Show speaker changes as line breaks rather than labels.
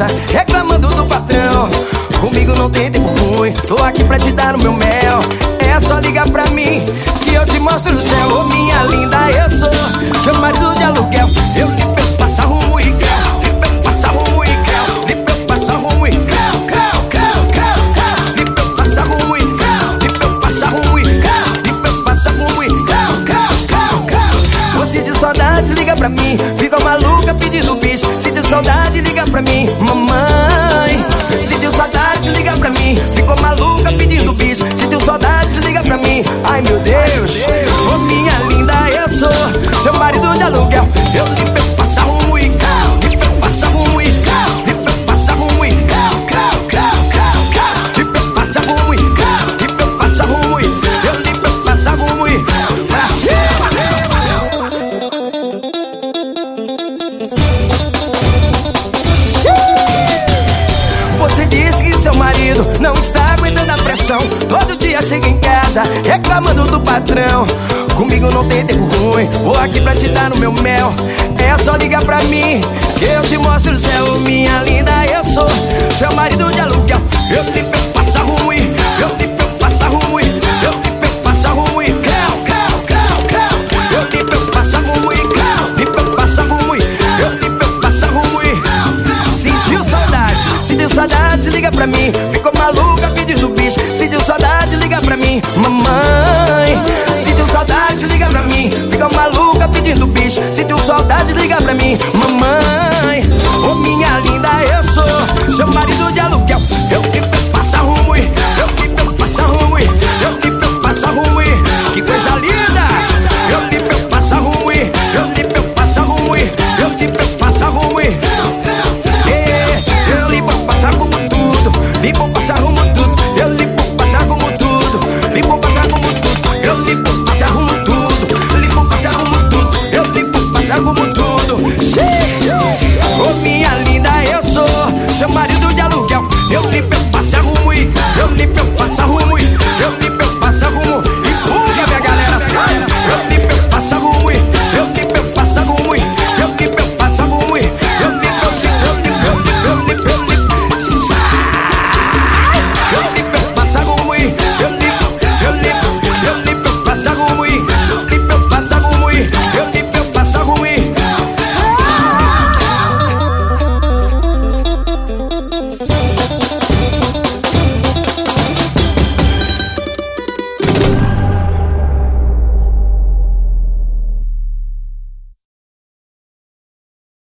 reclamando do patrão. Comigo não tem tempo ruim, tô aqui pra te dar o meu mel. É só ligar pra mim que eu te mostro o céu. Ô minha linda, eu sou seu marido de aluguel. Eu lhe peço, passa rumo e crau, lhe peço, passa rumo e crau, lhe peço, passa rumo e crau, crau, crau, crau, crau, lhe peço, passa rumo e crau, lhe peço, passa rumo e crau, lhe peço, passa rumo e crau, crau, crau, crau. Se de saudade, liga pra mim, fica maluca pedindo bicho. Se de saudade, liga pra mim, mamãe. Se de saudade, liga pra mim, ficou maluca pedindo bicho. Se de saudade, liga pra mim, ai meu Deus. Ô minha linda, eu sou seu marido de aluguel. Eu lhe peço, passa rumo e crau, lhe peço, passa rumo e crau, lhe peço, passa rumo e crau, crau, crau, crau, crau, lhe peço, passa rumo e crau, lhe peço, passa rumo e eu lhe peço, passa rumo e pra cima. Você disse que seu marido não está aguentando a pressão. Todo dia chega em casa reclamando do patrão. Comigo não tem tempo ruim, vou aqui pra te dar o meu mel. É só ligar pra mim que eu te mostro o céu. Minha linda, eu sou seu marido de aluguel. Eu lhe peço, passa ruim, eu lhe peço, passa ruim, eu lhe peço, passa ruim, crau, crau, crau, crau, eu lhe peço, passa ruim, crau, lhe peço, passa ruim, eu lhe peço, passa ruim. Sentiu saudade? Se deu saudade, liga pra mim, ficou maluca pedindo bicho. Se deu saudade, liga pra mim, mamãe. Se deu saudade, liga pra mim, ficou maluca pedindo bicho. Se deu saudade, liga pra mim, mamãe.